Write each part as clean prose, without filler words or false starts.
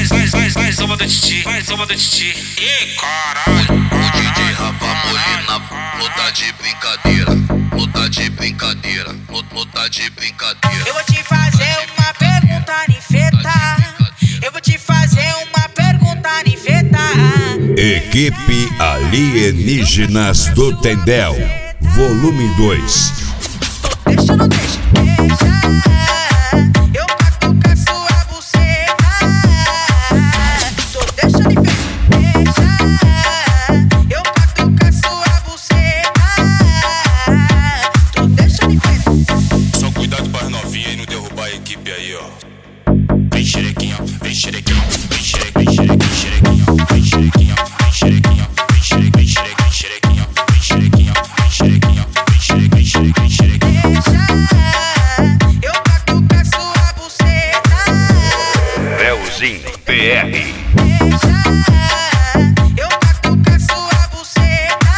Mais uma do Titi, mais uma do Titi. Ih, caralho. O DJ Rafa Molina, não tá de brincadeira, não tá de brincadeira, não tá de brincadeira. Eu vou te fazer uma pergunta ninfeta. Eu vou te fazer uma pergunta ninfeta. Equipe Alienígenas do Tendel, volume 2. Deixa, não deixa, deixa. Eu pacto com a sua buceta. Tô deixando de ver, deixa. Eu pacto com a sua buceta. Tô deixando de ver. Só cuidado pras novinhas e não derrubar a equipe aí, ó. Vem xerequinha, vem xerequinha, vem xerequinha, vem xerequinha, vem xerequinha, vem xerequinha, vem xerequinha, vem xerequinha, vem xerequinha, vem xerequinha, vem xerequinha. Eu pacto com a sua buceta. Belzinho PR. Eu pacto com a sua buceta.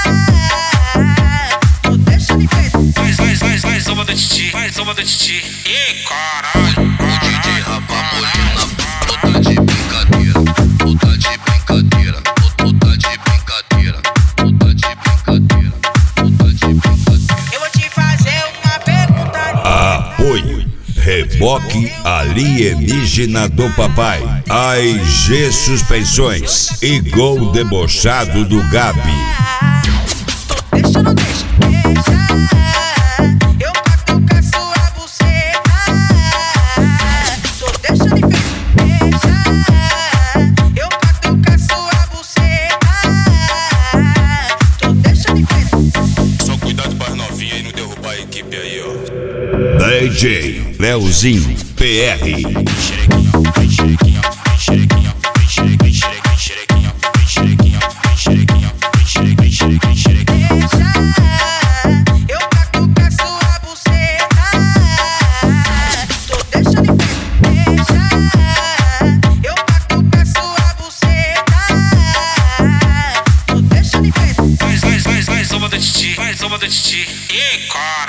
Tô deixando de ver. Mais uma do Titi, mais uma do Titi. Ih, caralho. O DJ Rafa Molina, não tá de brincadeira, não tá de brincadeira, não tá de brincadeira, não tá de brincadeira, não tá de brincadeira. Eu vou te fazer uma pergunta. Apoio Reboque Alienígena do Papai, AIG Suspensões e Gol Debochado do Gabi. Tô deixando, deixa, deixa. Eu pacto com a sua buceta. Tô deixando de ver, deixa. Eu pacto com a sua buceta. Tô deixando de ver. Só cuidado pras novinhas e não derrubar a equipe aí, ó. DJ Leozinho PR. Vem xerequinha, vem xerequinha, vem xerequinha, vem xerequinha, vem xerequinha, vem xerequinha, vem xerequinha, vem xerequinha, vem xerequinha. Deixa. Eu pacto com a sua buceta. Tô deixando de ver, deixa. Eu pacto com a sua buceta. Tô deixando de ver. Mais uma do Titi, mais uma do Titi. Ih, caralho.